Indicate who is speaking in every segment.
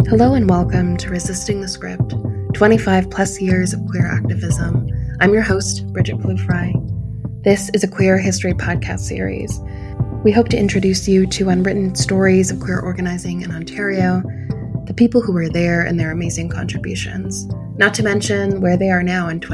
Speaker 1: Hello and welcome to Resisting the Script, 25 plus years of queer activism. I'm your host, Bridget Plouffe. This is a queer history podcast series. We hope to introduce you to unwritten stories of queer organizing in Ontario, the people who were there and their amazing contributions, not to mention where they are now in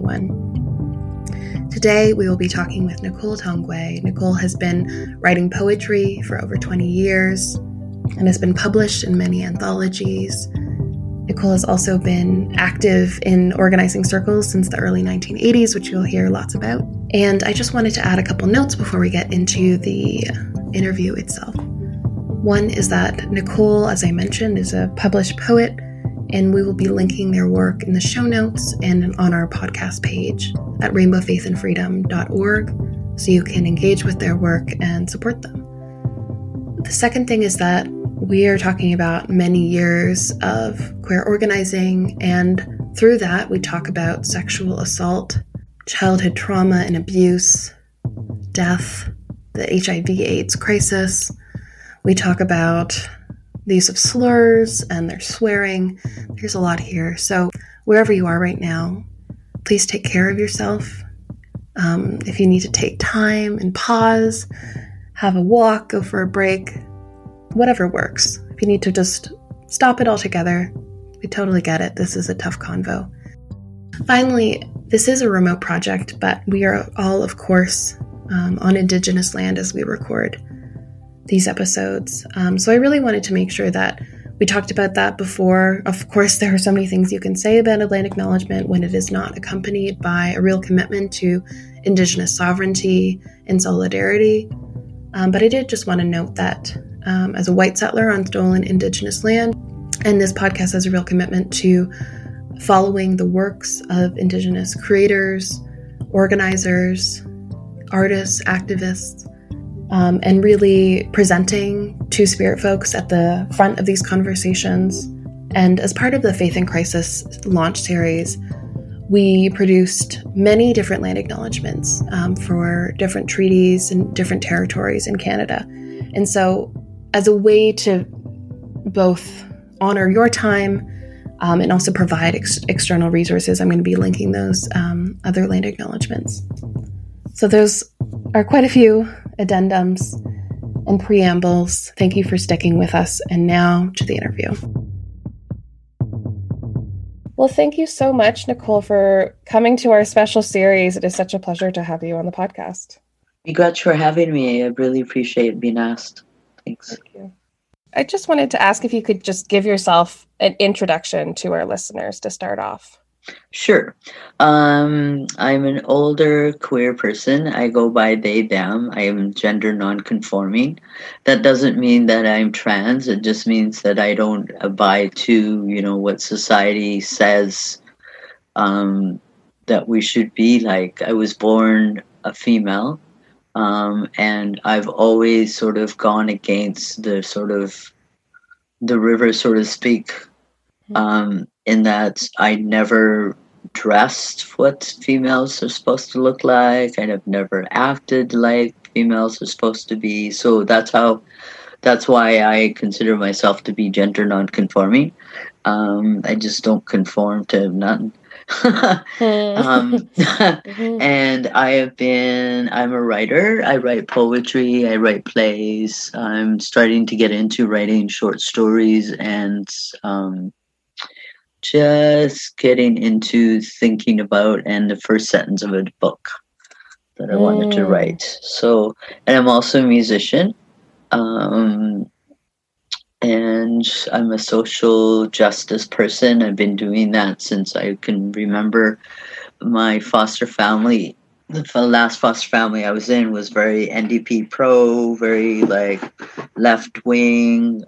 Speaker 1: 2021. Today, we will be talking with Nicole Tongwe. Nicole has been writing poetry for over 20 years and has been published in many anthologies. Nicole has also been active in organizing circles since the early 1980s, which you'll hear lots about. And I just wanted to add a couple notes before we get into the interview itself. One is that Nicole, as I mentioned, is a published poet, and we will be linking their work in the show notes and on our podcast page at rainbowfaithandfreedom.org, so you can engage with their work and support them. The second thing is that we are talking about many years of queer organizing, and through that we talk about sexual assault, childhood trauma and abuse, death, the HIV/AIDS crisis. We talk about the use of slurs and their swearing. There's a lot here. So wherever you are right now, please take care of yourself. If you need to take time and pause, have a walk, go for a break, whatever works. If you need to just stop it altogether, we totally get it. This is a tough convo. Finally, this is a remote project, but we are all, of course, on Indigenous land as we record these episodes. So I really wanted to make sure that we talked about that before. Of course, there are so many things you can say about land acknowledgement when it is not accompanied by a real commitment to Indigenous sovereignty and solidarity. But I did just want to note that as a white settler on stolen Indigenous land, and this podcast has a real commitment to following the works of Indigenous creators, organizers, artists, activists, and really presenting Two-Spirit folks at the front of these conversations. And as part of the Faith in Crisis launch series, we produced many different land acknowledgements for different treaties and different territories in Canada. And so as a way to both honor your time and also provide external resources, I'm going to be linking those other land acknowledgements. So those are quite a few addendums and preambles. Thank you for sticking with us. And now to the interview. Well, thank you so much, Nicole, for coming to our special series. It is such a pleasure to have you on the podcast.
Speaker 2: Congrats for having me. I really appreciate being asked. Thanks.
Speaker 1: Thank you. I just wanted to ask if you could just give yourself an introduction to our listeners to start off.
Speaker 2: Sure. I'm an older queer person. I go by they, them. I am gender non-conforming. That doesn't mean that I'm trans. It just means that I don't abide to, what society says that we should be like. I was born a female, and I've always sort of gone against the river, so to speak, in that I never dressed what females are supposed to look like. I've never acted like females are supposed to be. So that's why I consider myself to be gender non-conforming. I just don't conform to nothing. And I'm a writer. I write poetry, I write plays. I'm starting to get into writing short stories and just getting into thinking about and the first sentence of a book that I wanted to write. So, and I'm also a musician. And I'm a social justice person. I've been doing that since I can remember. My foster family, the last foster family I was in was very NDP pro, very left wing,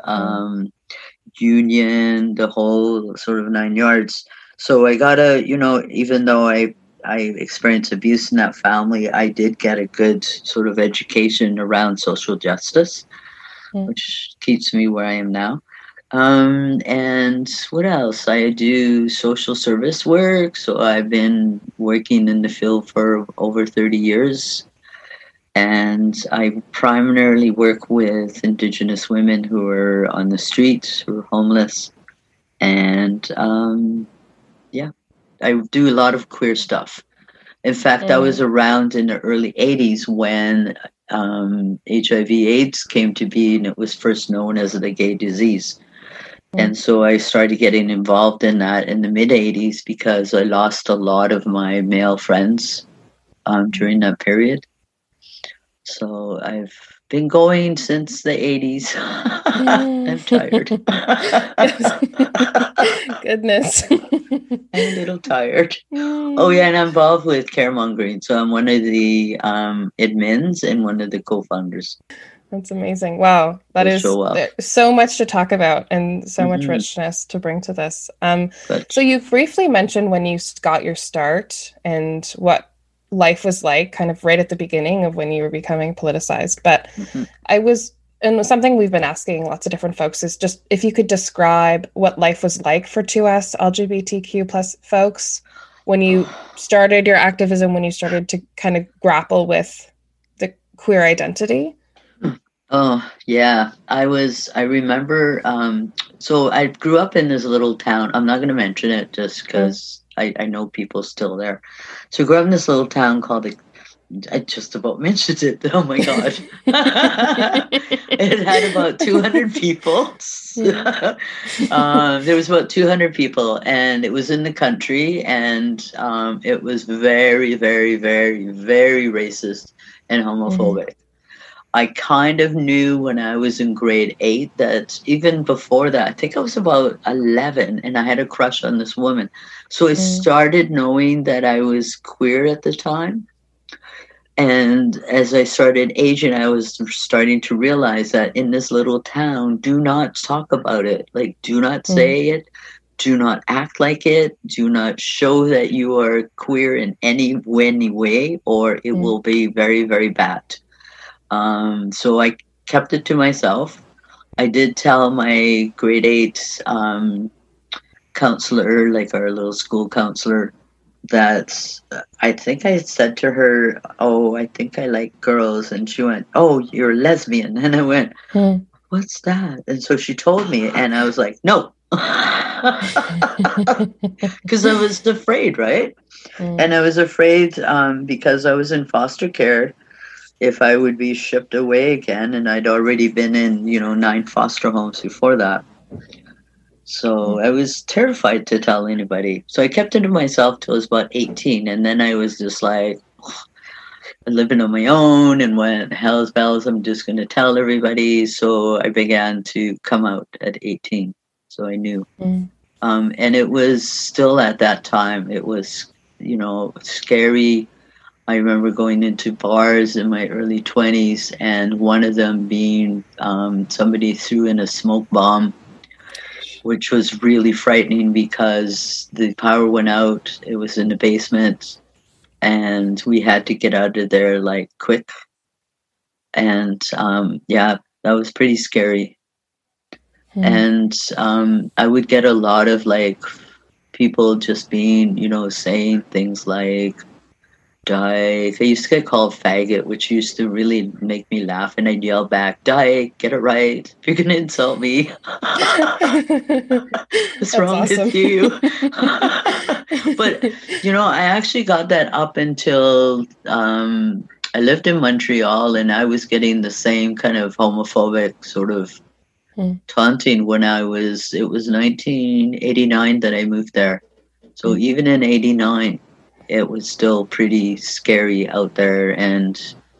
Speaker 2: union, the whole sort of 9 yards. So I gotta, even though I experienced abuse in that family, I did get a good sort of education around social justice, which keeps me where I am now. And what else? I do social service work. So I've been working in the field for over 30 years. And I primarily work with Indigenous women who are on the streets, who are homeless, And I do a lot of queer stuff. In fact, I was around in the early 80s when HIV/AIDS came to be, and it was first known as the gay disease. And so I started getting involved in that in the mid 80s because I lost a lot of my male friends during that period. So I've been going since the 80s. I'm tired.
Speaker 1: Goodness.
Speaker 2: I'm a little tired. Oh, yeah, and I'm involved with Caremongering. So I'm one of the admins and one of the co-founders.
Speaker 1: That's amazing. Wow. That is so much to talk about and so much richness to bring to this. So you briefly mentioned when you got your start and what life was like kind of right at the beginning of when you were becoming politicized. But and something we've been asking lots of different folks is just if you could describe what life was like for 2S LGBTQ plus folks when you started your activism, when you started to kind of grapple with the queer identity.
Speaker 2: Oh, yeah. I remember, so I grew up in this little town. I'm not going to mention it just because I know people still there. So I grew up in this little town called, I just about mentioned it. Oh my God. It had about 200 people. There was about 200 people and it was in the country and it was very, very, very, very racist and homophobic. I kind of knew when I was in grade 8 that even before that, I think I was about 11 and I had a crush on this woman. So I started knowing that I was queer at the time. And as I started aging, I was starting to realize that in this little town, do not talk about it. Like, do not say it. Do not act like it. Do not show that you are queer in any way, or it will be very, very bad. So I kept it to myself. I did tell my grade 8 counselor, like our little school counselor, that I think I said to her, "Oh, I think I like girls," and she went, "Oh, you're a lesbian," and I went, "What's that?" And so she told me, and I was like, "No," because I was afraid, right? And I was afraid because I was in foster care. If I would be shipped away again, and I'd already been in, 9 foster homes before that. So I was terrified to tell anybody. So I kept it to myself till I was about 18. And then I was just like, living on my own and went, hell's bells, I'm just going to tell everybody. So I began to come out at 18. So I knew. And it was still at that time, it was, scary. I remember going into bars in my early 20s and one of them being somebody threw in a smoke bomb, which was really frightening because the power went out. It was in the basement and we had to get out of there like quick. And that was pretty scary. And I would get a lot of like people just being, saying things like, "Die." I used to get called faggot, which used to really make me laugh, and I'd yell back, "Die, get it right. If you're gonna insult me." What's wrong with you? But I actually got that up until I lived in Montreal, and I was getting the same kind of homophobic sort of taunting when it was 1989 that I moved there. So even in 89, it was still pretty scary out there, and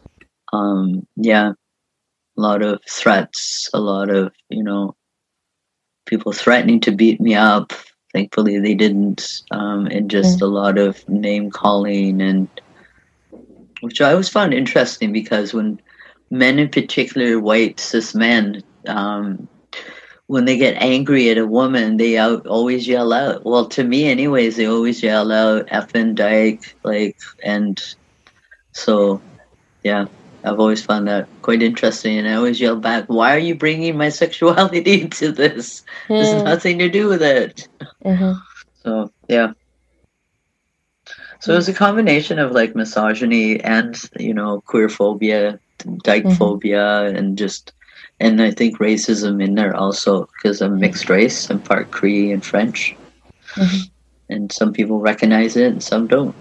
Speaker 2: a lot of threats, a lot of people threatening to beat me up. Thankfully they didn't, and just a lot of name calling, and which I always found interesting because when men, in particular white cis men, when they get angry at a woman, they always yell out. Well, to me anyways, they always yell out effing dyke, and so, yeah, I've always found that quite interesting. And I always yell back, "Why are you bringing my sexuality into this? There's nothing to do with it." So, yeah. So it was a combination of like misogyny and, queer phobia, dyke phobia, and just And I think racism in there also, because I'm mixed race. I'm part Cree and French.
Speaker 3: Mm-hmm.
Speaker 2: And some people recognize it and some don't.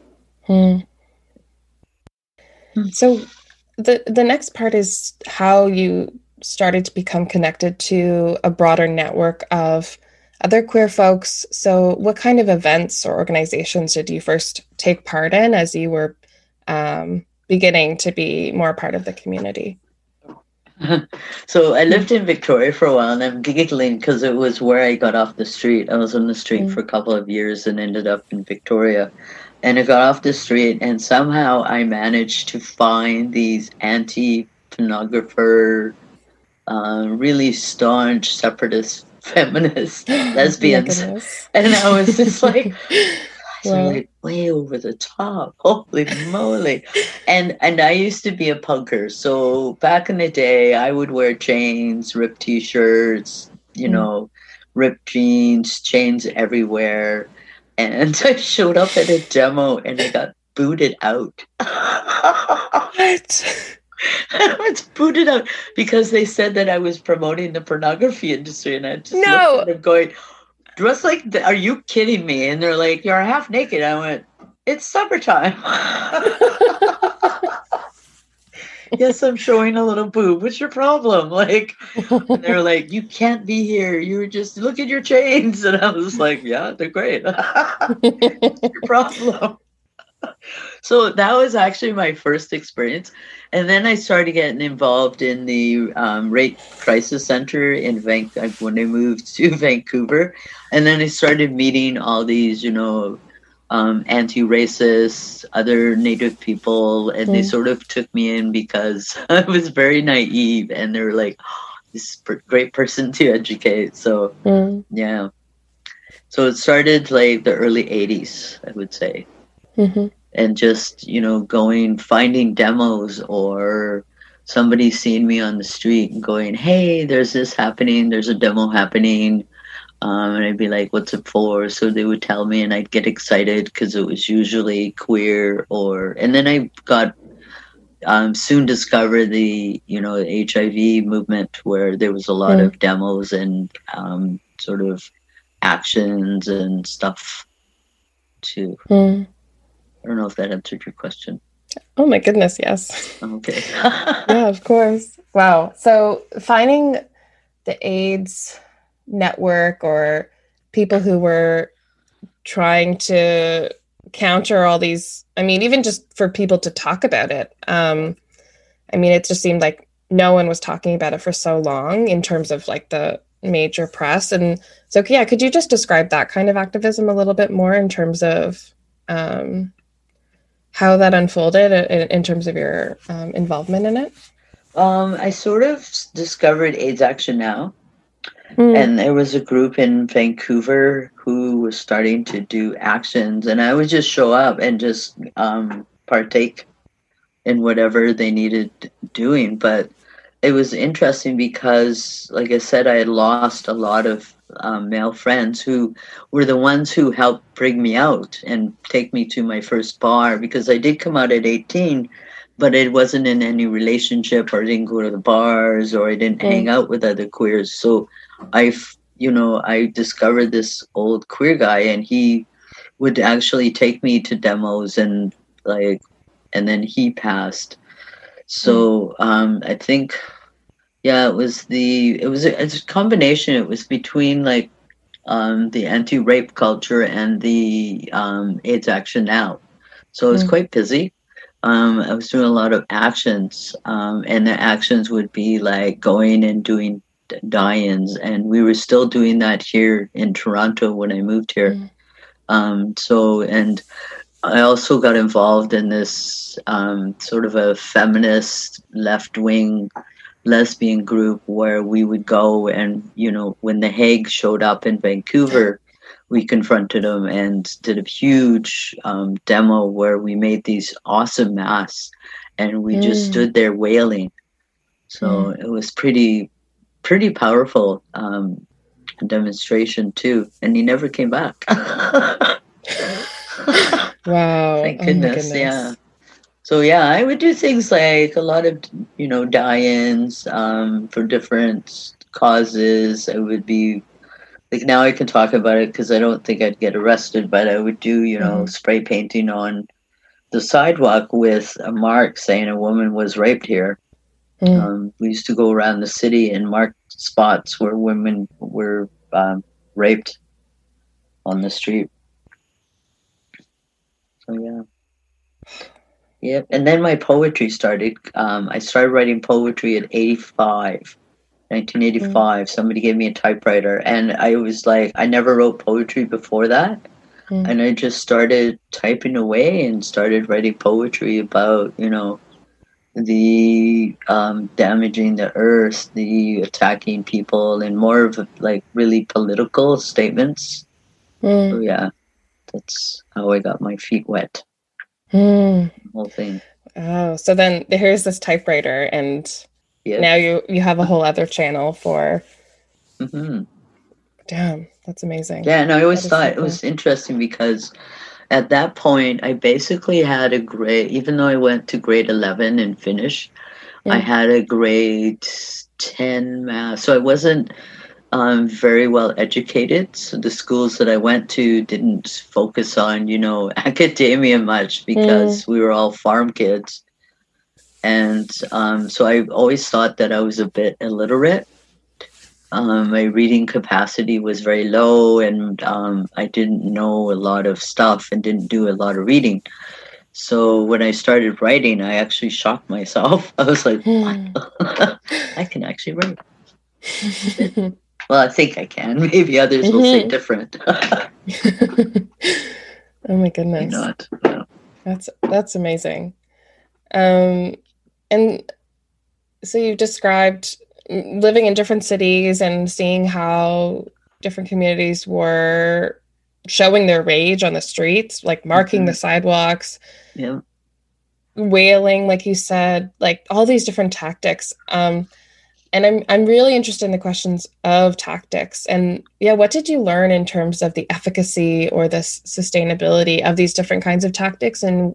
Speaker 3: So the next part is how you started to become connected to a broader network of other queer folks. So what kind of events or organizations did you first take part in as you were beginning to be more part of the community?
Speaker 2: So I lived in Victoria for a while, and I'm giggling because it was where I got off the street. I was on the street for a couple of years and ended up in Victoria. And I got off the street, and somehow I managed to find these anti-pornographer, really staunch separatist feminist lesbians. And I was just like, so like way over the top. Holy moly. And I used to be a punker. So back in the day, I would wear chains, ripped t-shirts, you know, ripped jeans, chains everywhere. And I showed up at a demo and I got booted out.
Speaker 3: What?
Speaker 2: I was booted out because they said that I was promoting the pornography industry. And I just looked at them going, dressed like, are you kidding me? And they're like, you're half naked. I went, it's summertime. Yes, I'm showing a little boob. What's your problem? Like, and they're like, you can't be here. You were just, look at your chains. And I was like, yeah, they're great. What's your problem? So that was actually my first experience. And then I started getting involved in the Rape Crisis Center in when I moved to Vancouver. And then I started meeting all these, you know, anti-racist, other Native people. And they sort of took me in because I was very naive. And they were like, oh, this is a great person to educate. So, yeah. So it started like the early 80s, I would say. And just, you know, finding demos or somebody seeing me on the street and going, hey, there's this happening, there's a demo happening. And I'd be like, what's it for? So they would tell me and I'd get excited because it was usually queer and then I got soon discovered the, you know, HIV movement where there was a lot of demos and sort of actions and stuff too. I don't know if that answered your question.
Speaker 3: Oh my goodness, yes.
Speaker 2: Okay.
Speaker 3: Yeah, of course. Wow. So finding the AIDS network or people who were trying to counter all these, I mean, even just for people to talk about it. I mean, it just seemed like no one was talking about it for so long in terms of like the major press. And so, yeah, could you just describe that kind of activism a little bit more in terms of how that unfolded in terms of your involvement in it?
Speaker 2: I sort of discovered AIDS Action Now. And there was a group in Vancouver who was starting to do actions. And I would just show up and just partake in whatever they needed doing. But it was interesting because, like I said, I had lost a lot of male friends who were the ones who helped bring me out and take me to my first bar, because I did come out at 18, but it wasn't in any relationship, or I didn't go to the bars, or I didn't hang out with other queers. So I discovered this old queer guy, and he would actually take me to demos and then he passed. So I think, yeah, it's a combination. It was between like the anti-rape culture and the AIDS Action Now. So I was quite busy. I was doing a lot of actions, and the actions would be like going and doing die-ins, and we were still doing that here in Toronto when I moved here. And I also got involved in this sort of a feminist left-wing lesbian group where we would go and, you know, when The Hague showed up in Vancouver, we confronted them and did a huge demo where we made these awesome masks, and we just stood there wailing. So it was pretty powerful demonstration too, and he never came back.
Speaker 3: Wow.
Speaker 2: Thank goodness. Yeah. So yeah, I would do things like a lot of, die-ins for different causes. I would be like, now I can talk about it because I don't think I'd get arrested, but I would do, spray painting on the sidewalk with a mark saying a woman was raped here. We used to go around the city and mark spots where women were raped on the street. So yeah. Yep. And then my poetry started. I started writing poetry at 1985. Somebody gave me a typewriter, and I was like, I never wrote poetry before that. And I just started typing away and started writing poetry about, the damaging the earth, the attacking people, and more of like really political statements. So yeah, that's how I got my feet wet. The whole thing.
Speaker 3: Oh, so then here's this typewriter, and now you have a whole other channel for. Damn, that's amazing.
Speaker 2: Yeah, and I always thought it was interesting because at that point I basically had a grade, even though I went to grade 11 and finished, I had a grade 10 math. So I wasn't very well educated. So the schools that I went to didn't focus on, academia much because we were all farm kids. And so I always thought that I was a bit illiterate. My reading capacity was very low, and I didn't know a lot of stuff and didn't do a lot of reading. So when I started writing, I actually shocked myself. I was like, what? I can actually write. Well, I think I can. Maybe others will say different.
Speaker 3: Oh my goodness.
Speaker 2: Maybe not. Yeah.
Speaker 3: That's amazing. And so you've described living in different cities and seeing how different communities were showing their rage on the streets, like marking the sidewalks, wailing, like you said, like all these different tactics. And I'm really interested in the questions of tactics. And what did you learn in terms of the efficacy or the sustainability of these different kinds of tactics? And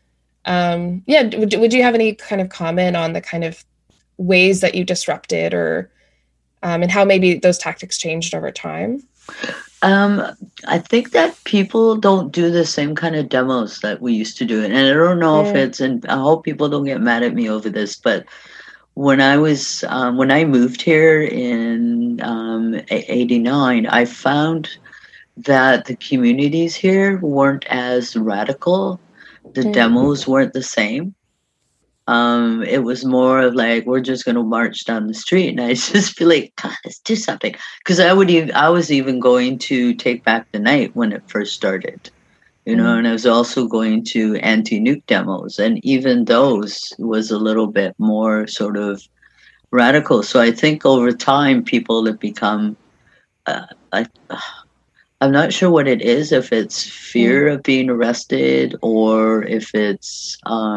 Speaker 3: would you have any kind of comment on the kind of ways that you disrupted, or and how maybe those tactics changed over time?
Speaker 2: I think that people don't do the same kind of demos that we used to do. And I don't know if it's, and I hope people don't get mad at me over this, but when I moved here in 89, I found that the communities here weren't as radical. The demos weren't the same. It was more of like, we're just going to march down the street. And I just feel like, God, let's do something. Because I was even going to Take Back the Night when it first started, and I was also going to anti-nuke demos. And even those was a little bit more sort of radical. So I think over time, people have become, I'm not sure what it is, if it's fear of being arrested or if it's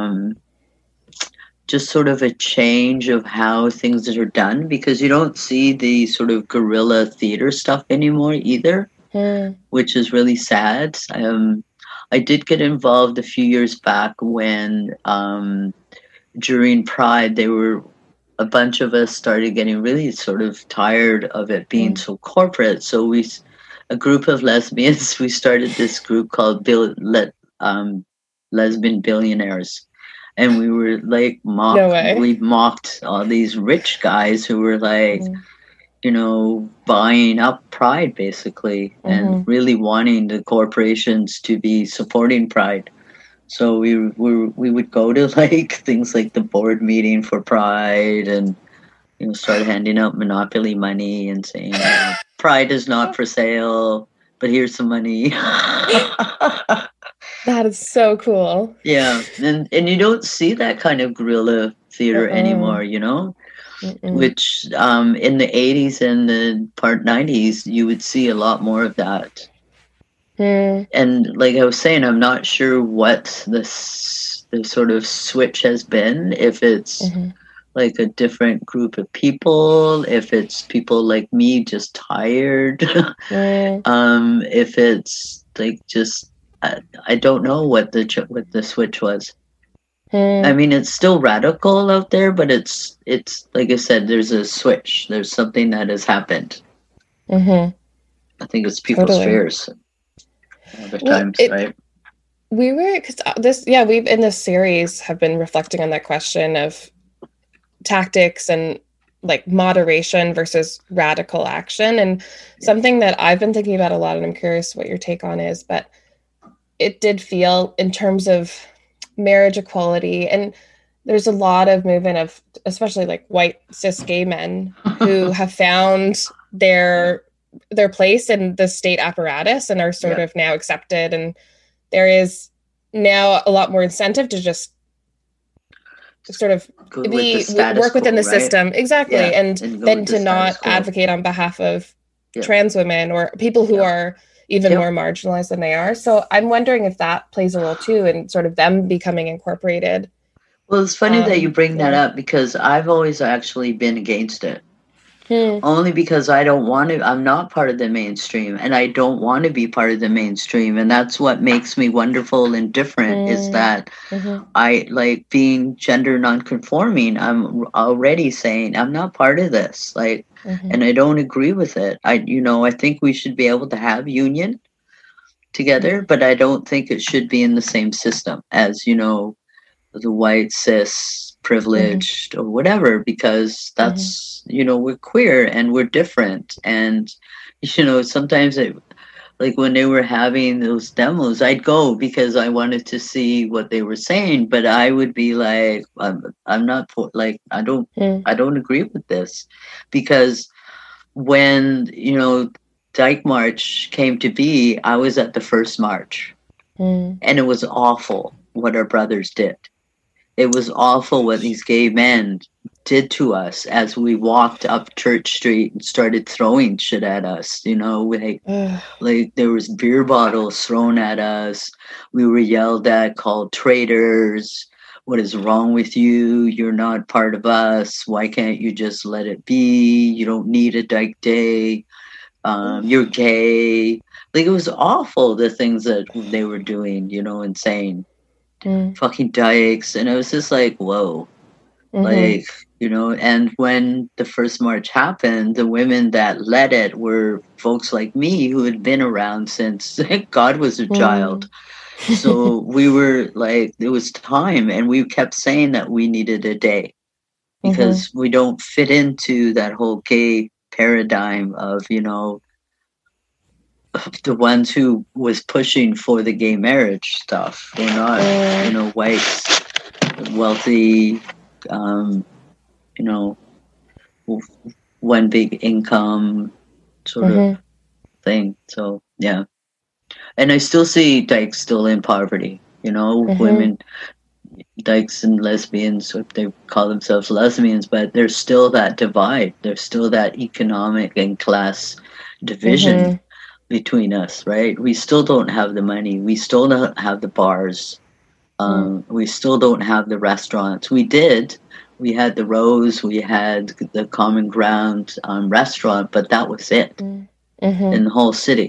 Speaker 2: just sort of a change of how things are done, because you don't see the sort of guerrilla theater stuff anymore either, which is really sad. I did get involved a few years back when during Pride, a bunch of us started getting really sort of tired of it being so corporate. So a group of lesbians, we started this group called Lesbian Billionaires. And we were like we mocked all these rich guys who were like, buying up Pride basically, and really wanting the corporations to be supporting Pride. So we would go to like things like the board meeting for Pride, and start handing out Monopoly money and saying, Pride is not for sale, but here's some money.
Speaker 3: That is so cool.
Speaker 2: Yeah, and you don't see that kind of guerrilla theater anymore, which in the 80s and the part 90s, you would see a lot more of that. And like I was saying, I'm not sure what the sort of switch has been, if it's like a different group of people, if it's people like me just tired, if it's like just I don't know what the switch was. I mean, it's still radical out there, but it's like I said, there's a switch. There's something that has happened. I think it's people's fears. Other times, right?
Speaker 3: We were, because we've in this series have been reflecting on that question of tactics and like moderation versus radical action. And something that I've been thinking about a lot, and I'm curious what your take on is, but it did feel in terms of marriage equality, and there's a lot of movement of especially like white cis gay men who have found their place in the state apparatus and are sort of now accepted, and there is now a lot more incentive to just sort of work within the system, exactly, and then to not advocate on behalf of trans women or people who are even more marginalized than they are. So I'm wondering if that plays a role too in sort of them becoming incorporated.
Speaker 2: Well, it's funny that you bring that up, because I've always actually been against it. Only because I'm not part of the mainstream, and I don't want to be part of the mainstream. And that's what makes me wonderful and different, is that I like being gender nonconforming. I'm already saying I'm not part of this, like, and I don't agree with it. I think we should be able to have union together, but I don't think it should be in the same system as, the white cis privileged or whatever, because that's we're queer and we're different. And sometimes like when they were having those demos, I'd go because I wanted to see what they were saying, but I would be like, I'm not like, I don't agree with this, because when Dyke March came to be, I was at the first march, and it was awful what our brothers did. It was awful what these gay men did to us as we walked up Church Street and started throwing shit at us. Like there was beer bottles thrown at us. We were yelled at, called traitors. What is wrong with you? You're not part of us. Why can't you just let it be? You don't need a Dyke Day. You're gay. Like, it was awful, the things that they were doing, insane. Fucking dykes. And it was just like, whoa. Like, and when the first march happened, the women that led it were folks like me who had been around since God was a child. So we were like, it was time, and we kept saying that we needed a day because we don't fit into that whole gay paradigm of, the ones who was pushing for the gay marriage stuff. We're not, white, wealthy, one big income sort of thing. So, yeah. And I still see dykes still in poverty, women, dykes and lesbians, if they call themselves lesbians, but there's still that divide. There's still that economic and class division between us, right? We still don't have the money. We still don't have the bars. We still don't have the restaurants. We did. We had the Rose. We had the Common Ground restaurant, but that was it in the whole city,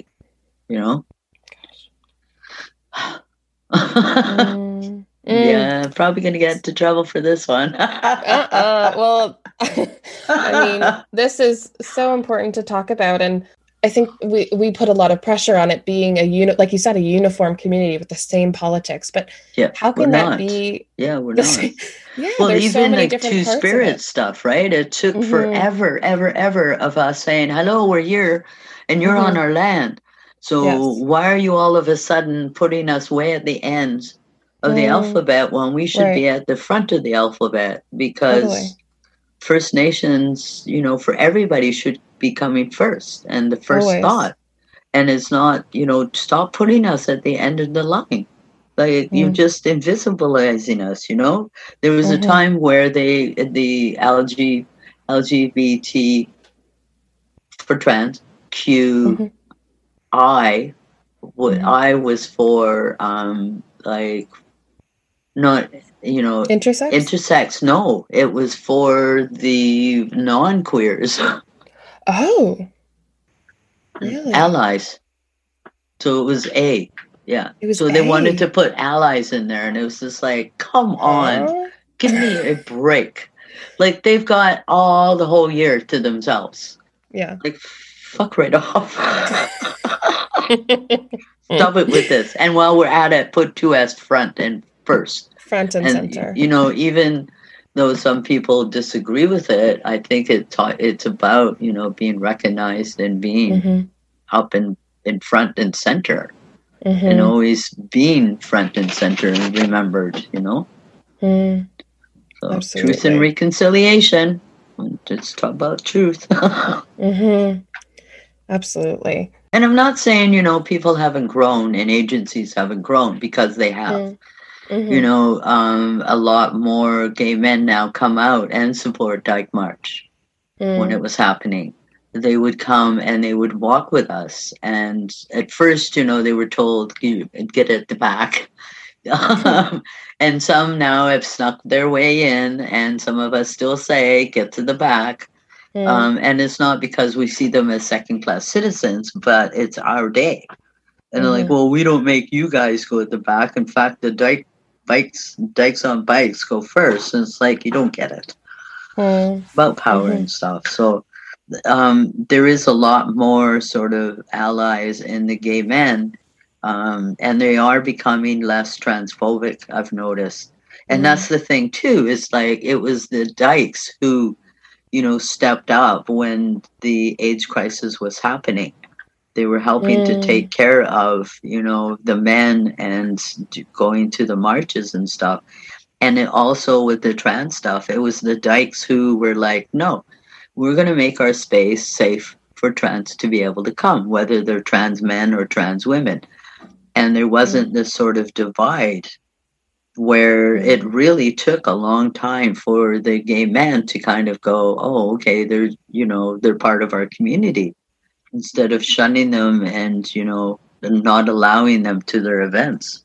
Speaker 2: Yeah, probably going to get into trouble for this one.
Speaker 3: Well, I mean, this is so important to talk about, and I think we put a lot of pressure on it being like you said, a uniform community with the same politics. But how can that be?
Speaker 2: Yeah, we're not. Well, even so many like Two-Spirit stuff, right? It took forever, ever of us saying, "Hello, we're here, and you're on our land." So why are you all of a sudden putting us way at the end of the alphabet when we should be at the front of the alphabet? Because First Nations, for everybody should be coming first and the first thought. And it's not, stop putting us at the end of the line. Like, you're just invisibilizing us, There was a time where the LGBT for trans, I was for, not, intersex. No, it was for the non-queers.
Speaker 3: Oh, really?
Speaker 2: Allies. So it was A. Yeah.
Speaker 3: It was
Speaker 2: So they wanted
Speaker 3: Bay.
Speaker 2: to put allies in there, and it was just like, come on,
Speaker 3: Aw.
Speaker 2: give me a break. Like, they've got all the whole year to themselves.
Speaker 3: Yeah.
Speaker 2: Like, fuck right off. Stop it with this. And while we're at it, put 2S front and first.
Speaker 3: Front and
Speaker 2: And,
Speaker 3: center.
Speaker 2: you know, even though some people disagree with it, I think it's about, you know, being recognized and being
Speaker 3: Mhm.
Speaker 2: up in front and center.
Speaker 3: Mhm.
Speaker 2: And always being front and center and remembered, you know?
Speaker 3: Mm.
Speaker 2: So
Speaker 3: Absolutely.
Speaker 2: truth and reconciliation. Let's talk about truth.
Speaker 3: Mhm. Absolutely.
Speaker 2: And I'm not saying, you know, people haven't grown and agencies haven't grown, because they have.
Speaker 3: Mhm.
Speaker 2: You know, a lot more gay men now come out and support Dyke March when it was happening. They would come and they would walk with us. And at first, you know, they were told, you get at the back. And some now have snuck their way in, and some of us still say, get to the back. And it's not because we see them as second-class citizens, but it's our day. And they're like, well, we don't make you guys go at the back. In fact, the dykes on bikes go first. And it's like, you don't get it. About power and stuff. So there is a lot more sort of allies in the gay men. And they are becoming less transphobic, I've noticed. And that's the thing, too, is like, it was the dykes who, you know, stepped up when the AIDS crisis was happening. They were helping to take care of, you know, the men and going to the marches and stuff. And it also with the trans stuff, it was the dykes who were like, no, we're going to make our space safe for trans to be able to come, whether they're trans men or trans women. And there wasn't this sort of divide where it really took a long time for the gay men to kind of go, oh, okay, they're, you know, they're part of our community, instead of shunning them and, you know, not allowing them to their events.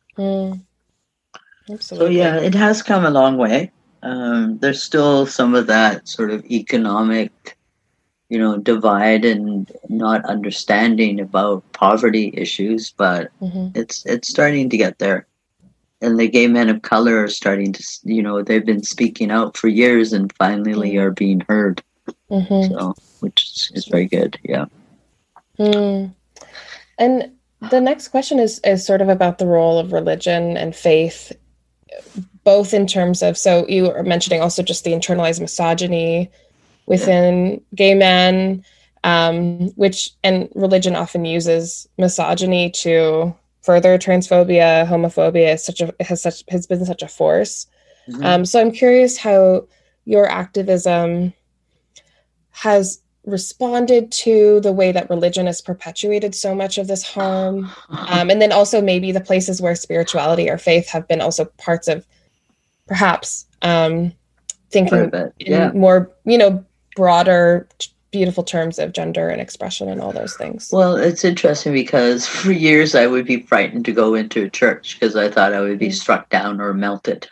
Speaker 3: Absolutely.
Speaker 2: So, yeah, it has come a long way. There's still some of that sort of economic, you know, divide and not understanding about poverty issues, but it's starting to get there. And the gay men of color are starting to, you know, they've been speaking out for years and finally are being heard. So, which is very good. Yeah.
Speaker 3: And the next question is sort of about the role of religion and faith, both in terms of, so you are mentioning also just the internalized misogyny within gay men, which, and religion often uses misogyny to further transphobia, homophobia. Has been such a force. So I'm curious how your activism has responded to the way that religion has perpetuated so much of this harm, and then also maybe the places where spirituality or faith have been also parts of perhaps thinking in more, you know, broader, beautiful terms of gender and expression and all those things.
Speaker 2: Well, it's interesting because for years I would be frightened to go into a church because I thought I would be struck down or melted.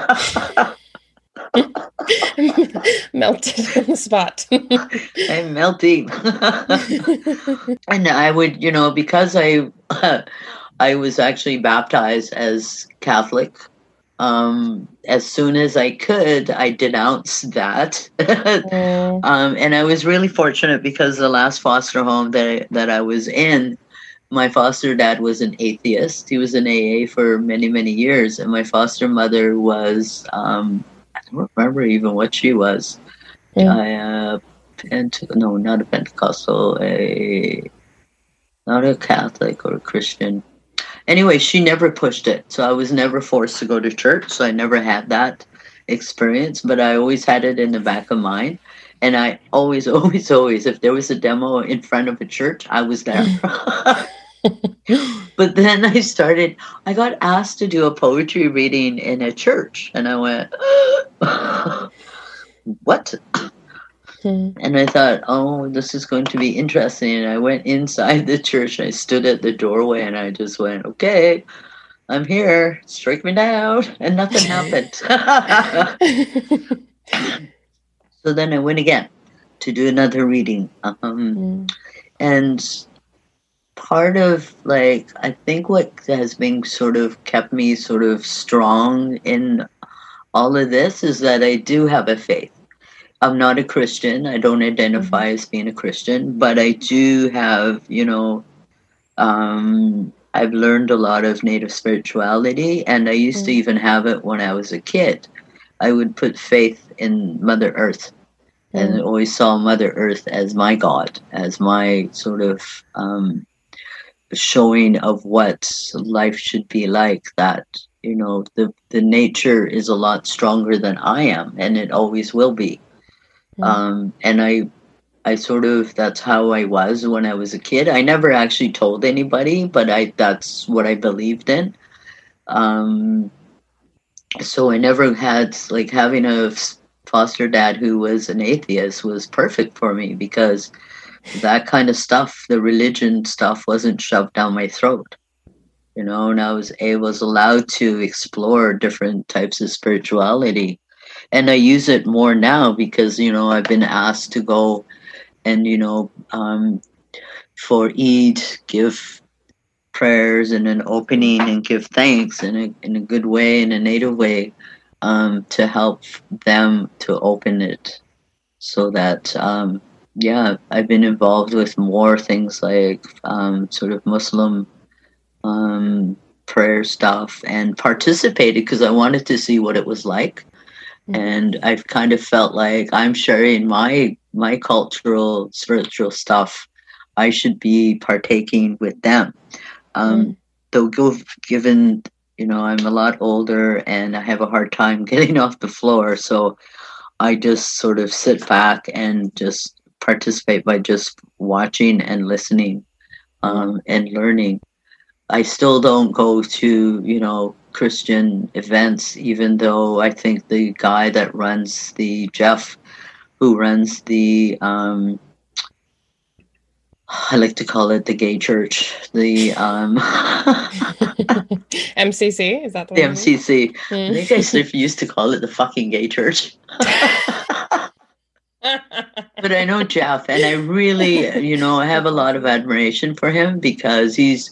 Speaker 3: Melted on the spot.
Speaker 2: I'm melting. And I would, you know, because I was actually baptized as Catholic. As soon as I could, I denounced that. And I was really fortunate because the last foster home that I was in, my foster dad was an atheist. He was in AA for many, many years. And my foster mother was, I don't remember even what she was. No, not a Pentecostal, not a Catholic or a Christian. Anyway, she never pushed it. So I was never forced to go to church. So I never had that experience, but I always had it in the back of mind. And I always, if there was a demo in front of a church, I was there. But then I got asked to do a poetry reading in a church. And I went, what? And I thought, oh, this is going to be interesting. And I went inside the church. I stood at the doorway and I just went, okay, I'm here. Strike me down. And nothing happened. So then I went again to do another reading. And part of, like, I think what has been sort of kept me sort of strong in all of this is that I do have a faith. I'm not a Christian. I don't identify as being a Christian, but I do have, I've learned a lot of Native spirituality, and I used to even have it when I was a kid. I would put faith in Mother Earth, and always saw Mother Earth as my God, as my sort of showing of what life should be like. That the nature is a lot stronger than I am, and it always will be. And I sort of, that's how I was when I was a kid. I never actually told anybody, but that's what I believed in. So I never had, like, having a foster dad who was an atheist was perfect for me, because that kind of stuff, the religion stuff, wasn't shoved down my throat. And I was allowed to explore different types of spirituality. And I use it more now because, I've been asked to go and, for Eid, give prayers and an opening and give thanks in a good way, in a native way, to help them to open it. So that, I've been involved with more things like sort of Muslim prayer stuff, and participated because I wanted to see what it was like. And I've kind of felt like I'm sharing my cultural, spiritual stuff. I should be partaking with them. Though given, I'm a lot older and I have a hard time getting off the floor. So I just sort of sit back and just participate by just watching and listening and learning. I still don't go to, Christian events, even though I think the guy that runs Jeff, who runs the, I like to call it the gay church, the
Speaker 3: MCC, is that the
Speaker 2: MCC? I think I used to call it the fucking gay church. But I know Jeff, and I really, I have a lot of admiration for him, because he's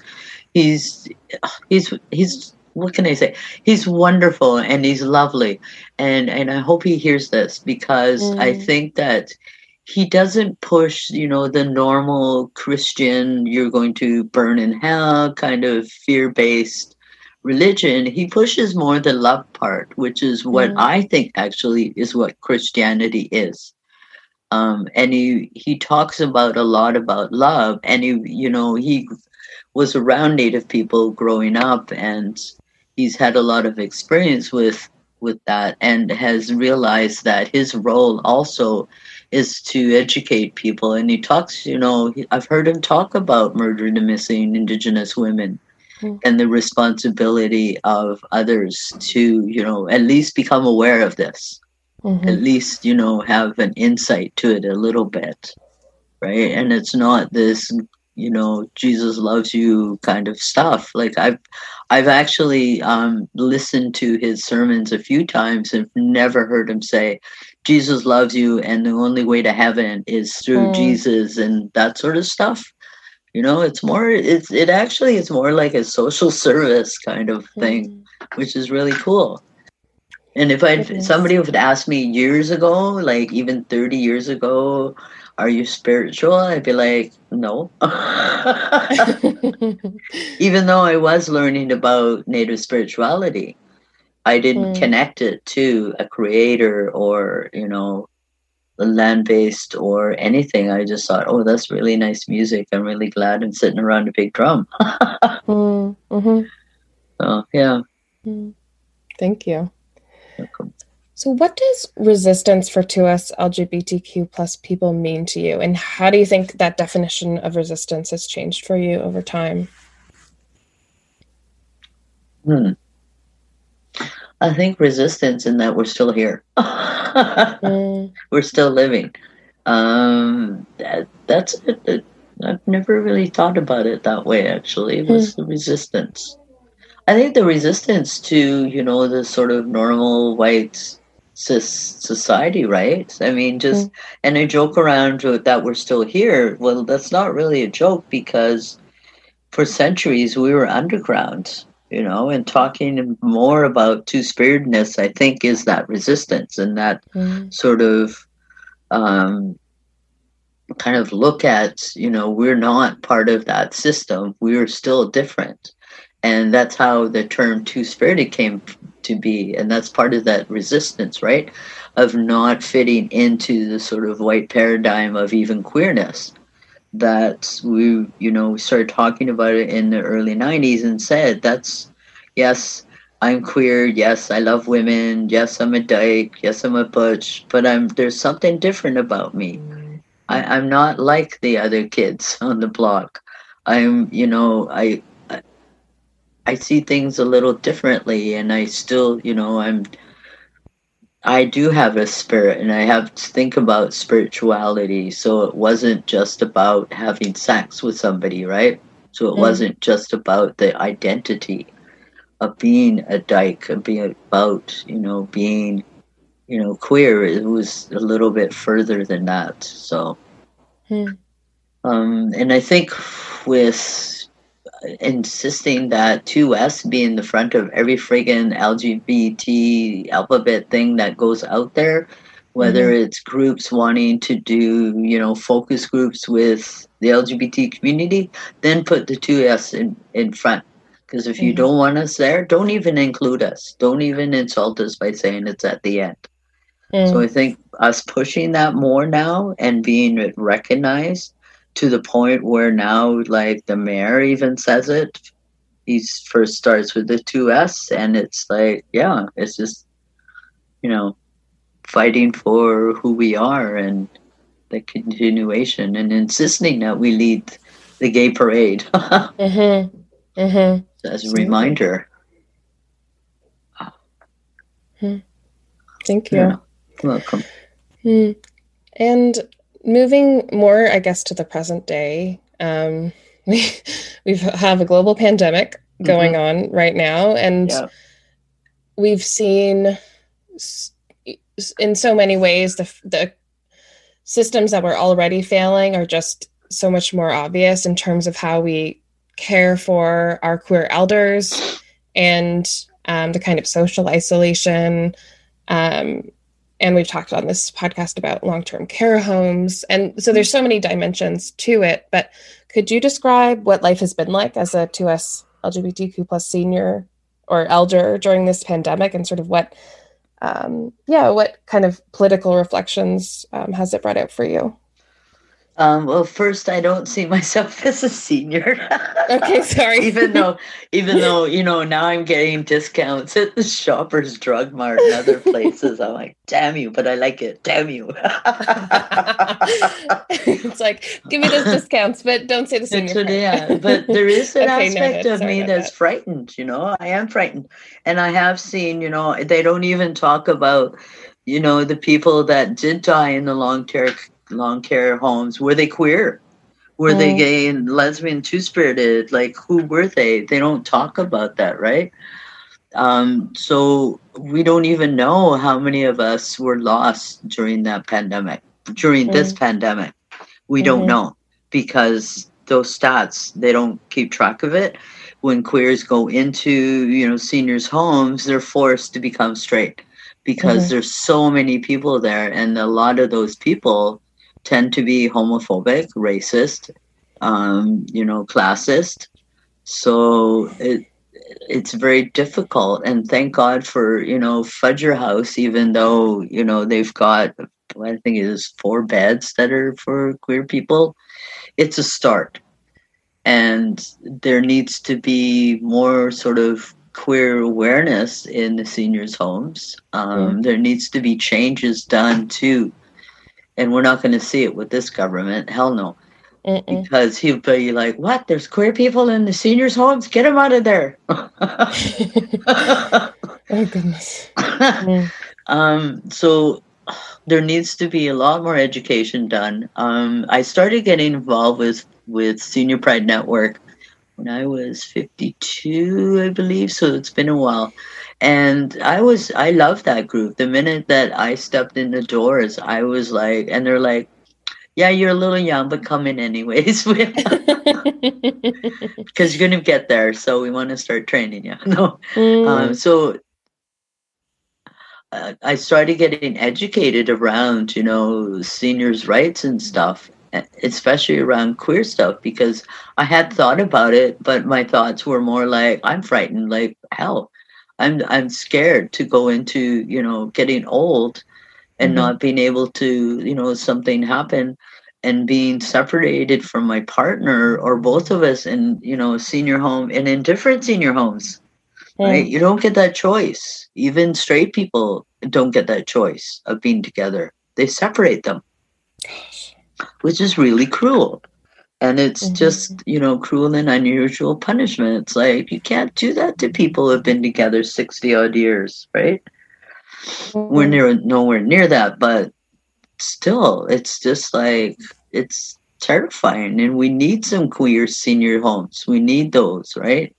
Speaker 2: what can I say? He's wonderful and he's lovely. And I hope he hears this, because I think that he doesn't push, the normal Christian, you're going to burn in hell kind of fear-based religion. He pushes more the love part, which is what I think actually is what Christianity is. And he talks about a lot about love, and he was around Native people growing up, and he's had a lot of experience with that, and has realized that his role also is to educate people. And he talks, I've heard him talk about murdered and missing Indigenous women and the responsibility of others to, at least become aware of this, at least, have an insight to it a little bit, right? And it's not this, Jesus loves you kind of stuff. Like I've actually listened to his sermons a few times and never heard him say Jesus loves you and the only way to heaven is through Jesus and that sort of stuff. It's more, it actually is more like a social service kind of thing, which is really cool. And if somebody would ask me years ago, like even 30 years ago, are you spiritual? I'd be like, no. Even though I was learning about Native spirituality, I didn't connect it to a creator or, land-based or anything. I just thought, oh, that's really nice music. I'm really glad I'm sitting around a big drum. So, yeah.
Speaker 3: Thank you. Welcome. So what does resistance for 2S LGBTQ plus people mean to you? And how do you think that definition of resistance has changed for you over time?
Speaker 2: I think resistance in that we're still here. We're still living. That's it. I've never really thought about it that way, actually. It was the resistance. I think the resistance to, the sort of normal white cis society, right? I mean, and I joke around that we're still here. Well, that's not really a joke, because for centuries we were underground, and talking more about two-spiritedness, I think, is that resistance and that sort of kind of look at, we're not part of that system. We're still different. And that's how the term two-spirited came to be. And that's part of that resistance, right? Of not fitting into the sort of white paradigm of even queerness. That we started talking about it in the early 90s and said, yes, I'm queer. Yes, I love women. Yes, I'm a dyke. Yes, I'm a butch. But there's something different about me. I'm not like the other kids on the block. I see things a little differently, and I still, I do have a spirit, and I have to think about spirituality. So it wasn't just about having sex with somebody, right? So it wasn't just about the identity of being a dyke, of being about, being, queer. It was a little bit further than that. So, and I think with insisting that 2S be in the front of every friggin' LGBT alphabet thing that goes out there, whether it's groups wanting to do, focus groups with the LGBT community, then put the 2S in front. Because if you don't want us there, don't even include us. Don't even insult us by saying it's at the end. So I think us pushing that more now and being recognized to the point where now, like, the mayor even says it. He first starts with the 2S, and it's like, yeah, it's just, fighting for who we are and the continuation and insisting that we lead the gay parade. As a reminder.
Speaker 3: Thank you.
Speaker 2: Yeah. Welcome.
Speaker 3: And moving more, I guess, to the present day, we have a global pandemic going on right now, and we've seen in so many ways the systems that were already failing are just so much more obvious in terms of how we care for our queer elders and the kind of social isolation. And we've talked on this podcast about long-term care homes. And so there's so many dimensions to it, but could you describe what life has been like as a 2S LGBTQ plus senior or elder during this pandemic, and sort of what kind of political reflections has it brought out for you?
Speaker 2: Well, first, I don't see myself as a senior.
Speaker 3: Okay, sorry.
Speaker 2: even though, now I'm getting discounts at the Shoppers Drug Mart and other places. I'm like, damn you, but I like it. Damn you.
Speaker 3: It's like, give me those discounts, but don't say the senior part.
Speaker 2: Yeah, but there is an aspect of me that's frightened, I am frightened. And I have seen, they don't even talk about, the people that did die in the long care homes. Were they queer? Were they gay and lesbian, two-spirited? Like, who were they? They don't talk about that, right? So we don't even know how many of us were lost during that pandemic, during this pandemic. We don't know, because those stats, they don't keep track of it. When queers go into, seniors' homes, they're forced to become straight because there's so many people there, and a lot of those people tend to be homophobic, racist, classist. So it's very difficult. And thank God for, Fudger House, even though, they've got, I think it is 4 beds that are for queer people. It's a start. And there needs to be more sort of queer awareness in the seniors' homes. There needs to be changes done too. And we're not going to see it with this government. Hell no. Because he'll be like, what? There's queer people in the seniors' homes? Get them out of there.
Speaker 3: Oh, goodness.
Speaker 2: So there needs to be a lot more education done. I started getting involved with Senior Pride Network when I was 52, I believe. So it's been a while. And I love that group. The minute that I stepped in the doors, I was like, and they're like, Yeah, you're a little young, but come in anyways. Because you're going to get there. So we want to start training you. No. So I started getting educated around, seniors' rights and stuff, especially around queer stuff, because I had thought about it, but my thoughts were more like, I'm frightened like hell. I'm scared to go into, getting old and not being able to, something happen and being separated from my partner or both of us in, senior home and in different senior homes. Right? You don't get that choice. Even straight people don't get that choice of being together. They separate them, which is really cruel. And it's just, cruel and unusual punishment. It's like, you can't do that to people who have been together 60 odd years, right? We're nowhere near that, but still, it's just like, it's terrifying. And we need some queer senior homes. We need those, right?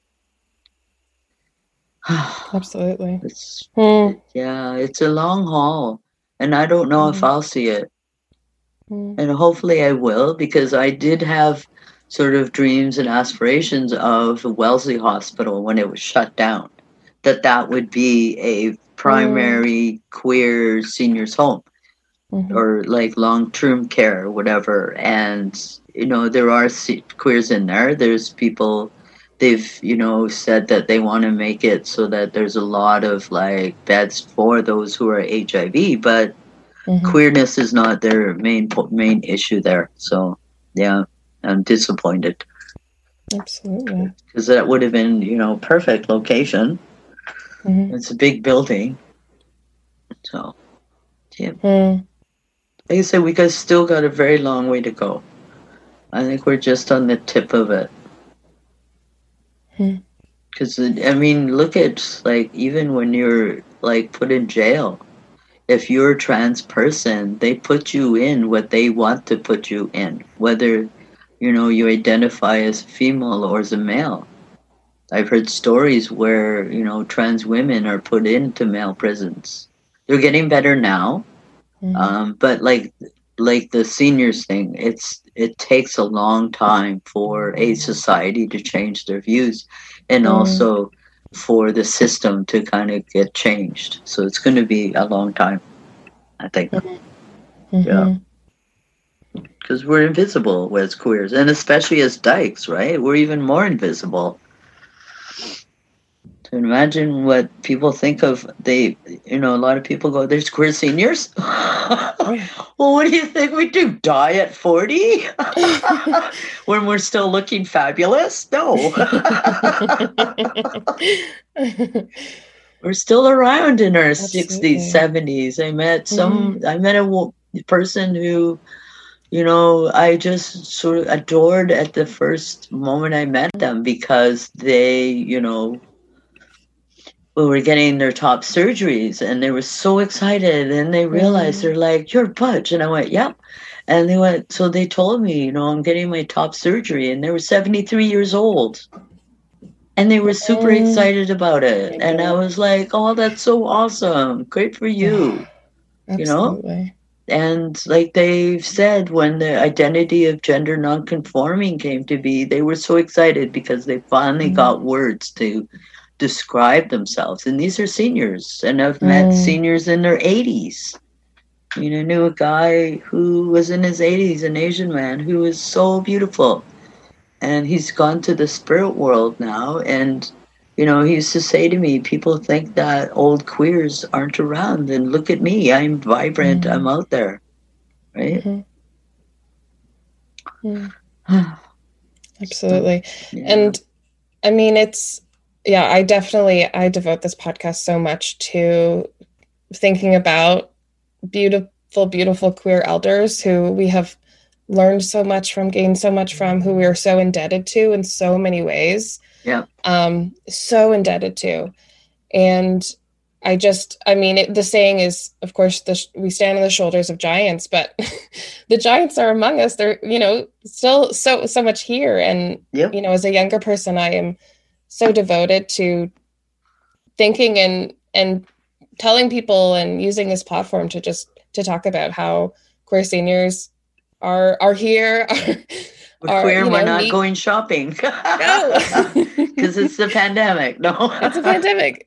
Speaker 3: Absolutely.
Speaker 2: It's a long haul, and I don't know if I'll see it. And hopefully I will, because I did have sort of dreams and aspirations of the Wellesley Hospital when it was shut down, that would be a primary queer seniors home or like long-term care or whatever. And, there are queers in there. There's people, they've, said that they want to make it so that there's a lot of like beds for those who are HIV, but queerness is not their main issue there. So, yeah, I'm disappointed.
Speaker 3: Absolutely.
Speaker 2: Because that would have been, perfect location. It's a big building. So, yeah. Like I said, we still got a very long way to go. I think we're just on the tip of it. Because, look at, like, even when you're, like, put in jail, if you're a trans person, they put you in what they want to put you in, whether, you identify as a female or as a male. I've heard stories where, trans women are put into male prisons. They're getting better now, but like the seniors thing, it takes a long time for a society to change their views, and also for the system to kind of get changed. So it's going to be a long time, I think. Yeah. Because we're invisible as queers, and especially as dykes, right? We're even more invisible. To imagine what people think of, a lot of people go, there's queer seniors? Well, what do you think we do? Die at 40? When we're still looking fabulous? No. We're still around in our 60s, 70s. I met a person who, I just sort of adored at the first moment I met them, because they, were getting their top surgeries, and they were so excited, and they realized, they're like, you're Butch. And I went, yep. And they went, so they told me, I'm getting my top surgery, and they were 73 years old. And they were super excited about it. And I was like, oh, that's so awesome. Great for you.
Speaker 3: Absolutely.
Speaker 2: And like they've said, when the identity of gender nonconforming came to be, they were so excited because they finally got words to describe themselves. And these are seniors. And I've met seniors in their 80s. I knew a guy who was in his 80s, an Asian man who was so beautiful. And he's gone to the spirit world now. And, he used to say to me, people think that old queers aren't around. And look at me. I'm vibrant. I'm out there. Right?
Speaker 3: Absolutely. And it's, I devote this podcast so much to thinking about beautiful queer elders who we have learned so much from, gained so much from, who we are so indebted to in so many ways.
Speaker 2: Yeah.
Speaker 3: So indebted to. And the saying is, of course, we stand on the shoulders of giants, but the giants are among us. They're, still so much here. And, as a younger person, I am so devoted to thinking and telling people and using this platform to talk about how queer seniors are here.
Speaker 2: We're queer and we're not
Speaker 3: meet.
Speaker 2: going shopping.
Speaker 3: No.
Speaker 2: Because it's the pandemic. No.
Speaker 3: It's a pandemic.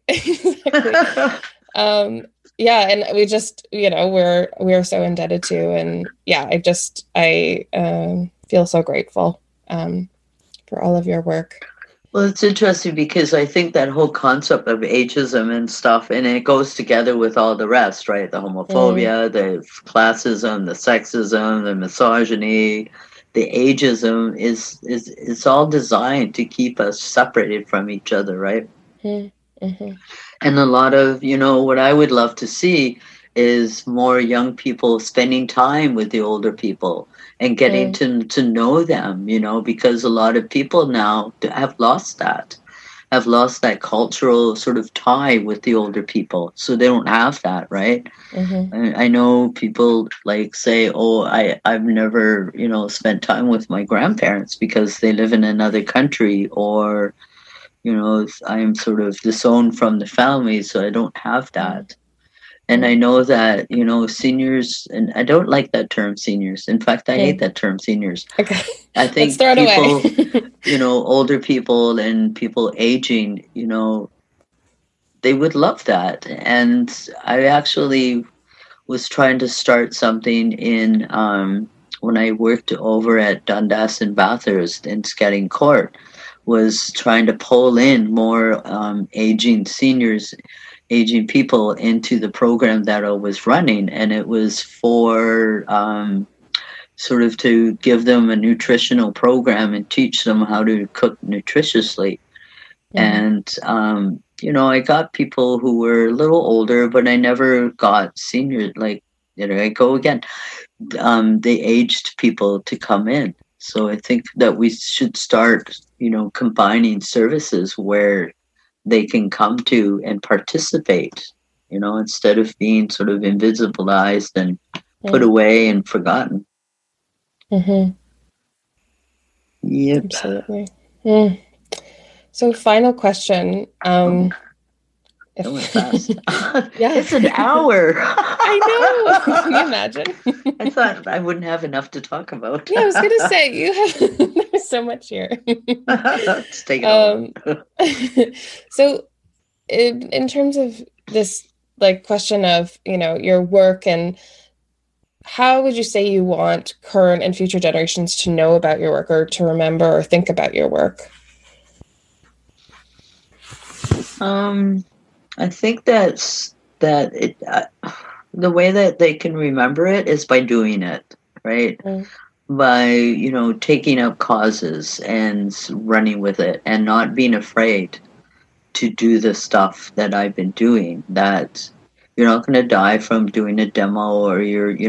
Speaker 3: Exactly. Yeah, and we just, we're so indebted to, and yeah, I feel so grateful for all of your work.
Speaker 2: Well, it's interesting because I think that whole concept of ageism and stuff, and it goes together with all the rest, right? The homophobia, the classism, the sexism, the misogyny, the ageism is it's all designed to keep us separated from each other, right?
Speaker 3: Mm-hmm.
Speaker 2: And a lot of, what I would love to see is more young people spending time with the older people and getting to know them, because a lot of people now have lost that cultural sort of tie with the older people. So they don't have that, right?
Speaker 3: Mm-hmm.
Speaker 2: I know people like say, oh, I've never, spent time with my grandparents because they live in another country, or, I'm sort of disowned from the family, so I don't have that. And I know that, seniors, and I don't like that term seniors. In fact, I hate that term seniors.
Speaker 3: Okay.
Speaker 2: I think people, older people and people aging, they would love that. And I actually was trying to start something in, when I worked over at Dundas and Bathurst in Skedding Court, was trying to pull in more aging people into the program that I was running. And it was for sort of to give them a nutritional program and teach them how to cook nutritiously. Mm-hmm. And, I got people who were a little older, but I never got senior, like, I go again, the aged people to come in. So I think that we should start, combining services where they can come to and participate, instead of being sort of invisibilized and put away and forgotten.
Speaker 3: Mm-hmm.
Speaker 2: Yep.
Speaker 3: Absolutely. So final question.
Speaker 2: That went fast.
Speaker 3: Yeah.
Speaker 2: It's an hour.
Speaker 3: I know. Can you imagine?
Speaker 2: I thought I wouldn't have enough to talk about.
Speaker 3: Yeah, I was going to say, there's so much here.
Speaker 2: Let's take it over.
Speaker 3: So in terms of this question of, your work, and how would you say you want current and future generations to know about your work, or to remember or think about your work?
Speaker 2: I think that the way that they can remember it is by doing it, right? By, taking up causes and running with it and not being afraid to do the stuff that I've been doing. That you're not going to die from doing a demo, or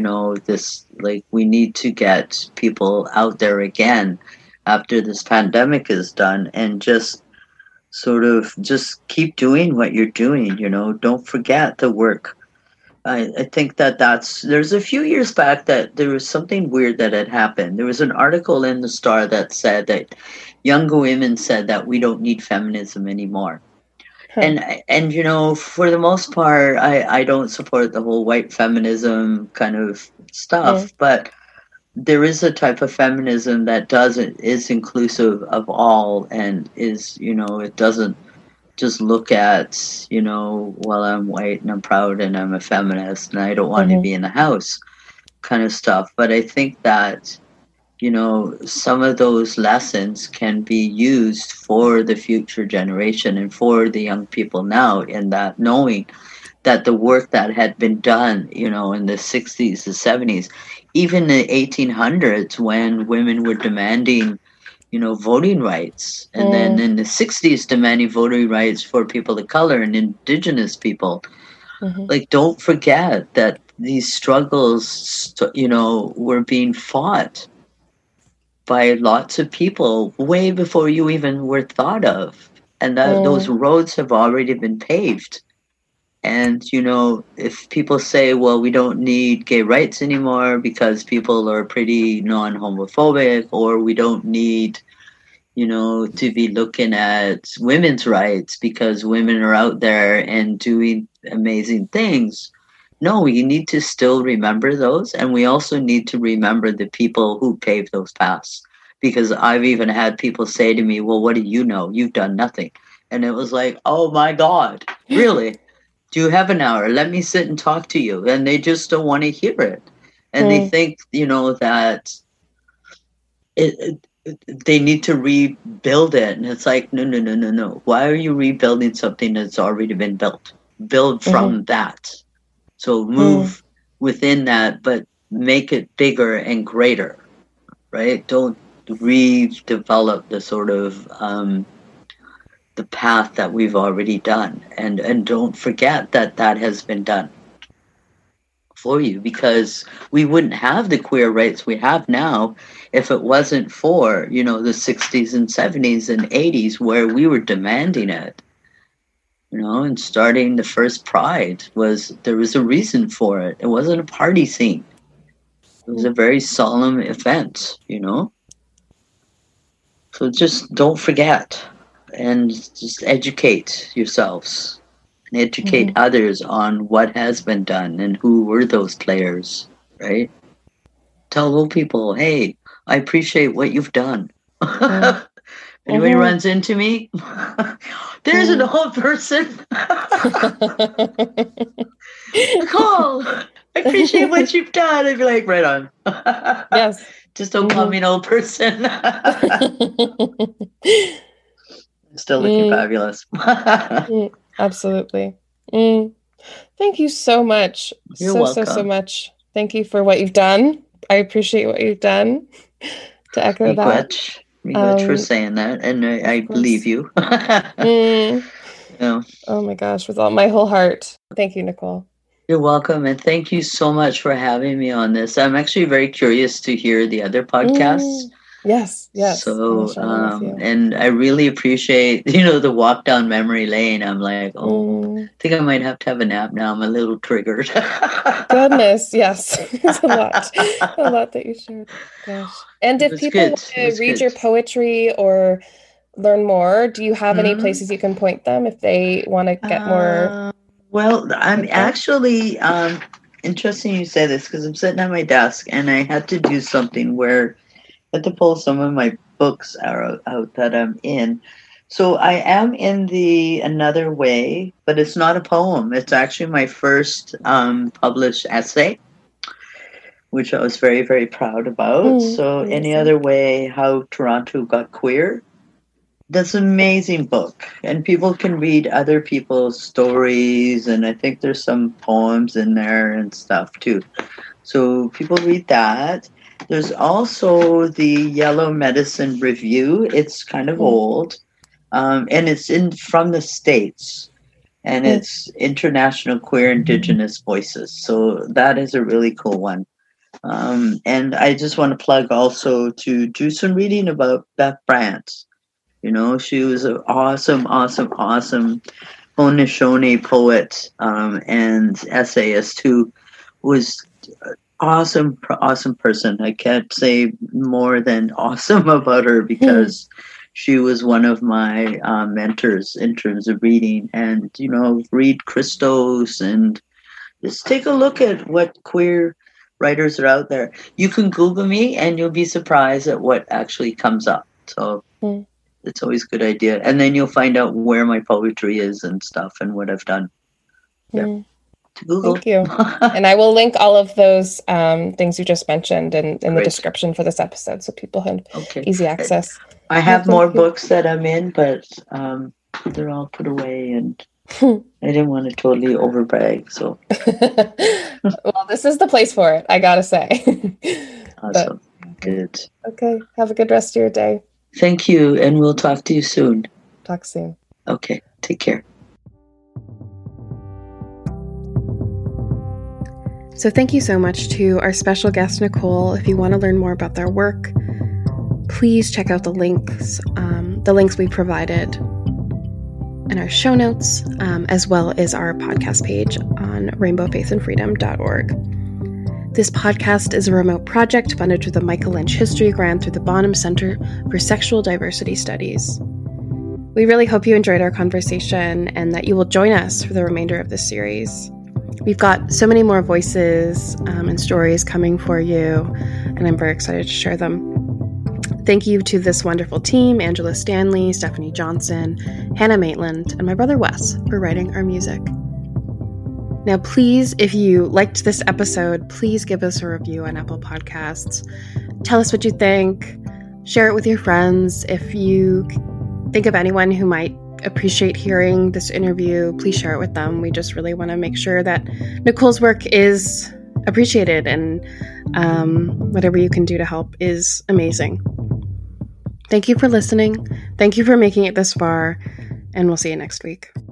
Speaker 2: we need to get people out there again after this pandemic is done, and just sort of just keep doing what you're doing, don't forget the work. I think there's a few years back that there was something weird that had happened. There was an article in the Star that said that younger women said that we don't need feminism anymore. And for the most part, I don't support the whole white feminism kind of stuff, but there is a type of feminism that is inclusive of all, and is, it doesn't just look at, well, I'm white and I'm proud and I'm a feminist and I don't want to be in the house kind of stuff. But I think that, some of those lessons can be used for the future generation and for the young people now, in that knowing that the work that had been done, in the 60s, the 70s, even the 1800s, when women were demanding, voting rights, and then in the 60s demanding voting rights for people of color and indigenous people. Don't forget that these struggles, were being fought by lots of people way before you even were thought of, and that those roads have already been paved. And, if people say, well, we don't need gay rights anymore because people are pretty non-homophobic, or we don't need, to be looking at women's rights because women are out there and doing amazing things, no, you need to still remember those. And we also need to remember the people who paved those paths. Because I've even had people say to me, well, what do you know? You've done nothing. And it was like, oh my God, really? Do you have an hour? Let me sit and talk to you. And they just don't want to hear it. And they think, that they need to rebuild it. And it's like, no. Why are you rebuilding something that's already been built? Build from that. So move within that, but make it bigger and greater, right? Don't redevelop the sort of the path that we've already done, and don't forget that has been done for you, because we wouldn't have the queer rights we have now if it wasn't for the 60s and 70s and 80s, where we were demanding it, and starting the first Pride there was a reason for it. It wasn't a party scene. It was a very solemn event, So just don't forget, and just educate yourselves and educate others on what has been done and who were those players, right? Tell little people, hey, I appreciate what you've done. Anybody runs into me, there's an old person. Nicole, I appreciate what you've done. I'd be like, right on.
Speaker 3: Yes.
Speaker 2: Just don't call me an old person. Still looking fabulous.
Speaker 3: Absolutely. Thank you so much.
Speaker 2: You're welcome.
Speaker 3: So much. Thank you for what you've done. I appreciate what you've done. To echo that.
Speaker 2: Miigwech for saying that, and I believe you.
Speaker 3: Oh my gosh, with all my whole heart. Thank you, Nicole.
Speaker 2: You're welcome, and thank you so much for having me on this. I'm actually very curious to hear the other podcasts.
Speaker 3: Yes.
Speaker 2: So, and I really appreciate, the walk down memory lane. I'm like, I think I might have to have a nap now. I'm a little triggered.
Speaker 3: Goodness, yes. It's a lot that you shared. Gosh. And if people want to read your poetry or learn more, do you have any places you can point them if they want to get more?
Speaker 2: Well, I'm actually, interesting you say this, because I'm sitting at my desk and I had to do something where I had to pull some of my books out that I'm in. So I am in the Another Way, but it's not a poem. It's actually my first published essay, which I was very, very proud about. So amazing. Any Other Way, How Toronto Got Queer. That's an amazing book. And people can read other people's stories. And I think there's some poems in there and stuff too. So people read that. There's also the Yellow Medicine Review. It's kind of old, and it's from the States, and it's International Queer Indigenous Voices. So that is a really cool one. And I just want to plug also to do some reading about Beth Brandt. She was an awesome Haudenosaunee poet and essayist who was awesome person. I can't say more than awesome about her, because she was one of my mentors in terms of reading. And read Christos and just take a look at what queer writers are out there. You can Google me and you'll be surprised at what actually comes up. So it's always a good idea, and then you'll find out where my poetry is and stuff and what I've done. Google.
Speaker 3: Thank you. And I will link all of those things you just mentioned in the description for this episode, so people have easy access.
Speaker 2: I have more books that I'm in, but they're all put away, and I didn't want to totally overbrag. So,
Speaker 3: well, this is the place for it, I gotta say.
Speaker 2: Awesome. Good.
Speaker 3: Okay. Have a good rest of your day.
Speaker 2: Thank you, and we'll talk to you soon.
Speaker 3: Talk soon.
Speaker 2: Okay. Take care.
Speaker 1: So thank you so much to our special guest, Nicole. If you want to learn more about their work, please check out the links we provided in our show notes, as well as our podcast page on rainbowfaithandfreedom.org. This podcast is a remote project funded through the Michael Lynch History Grant through the Bonham Center for Sexual Diversity Studies. We really hope you enjoyed our conversation and that you will join us for the remainder of this series. We've got so many more voices and stories coming for you, and I'm very excited to share them. Thank you to this wonderful team, Angela Stanley, Stephanie Johnson, Hannah Maitland, and my brother Wes for writing our music. Now, please, if you liked this episode, please give us a review on Apple Podcasts. Tell us what you think. Share it with your friends. If you think of anyone who might appreciate hearing this interview, please share it with them. We just really want to make sure that Nicole's work is appreciated, and whatever you can do to help is amazing. Thank you for listening. Thank you for making it this far, and we'll see you next week.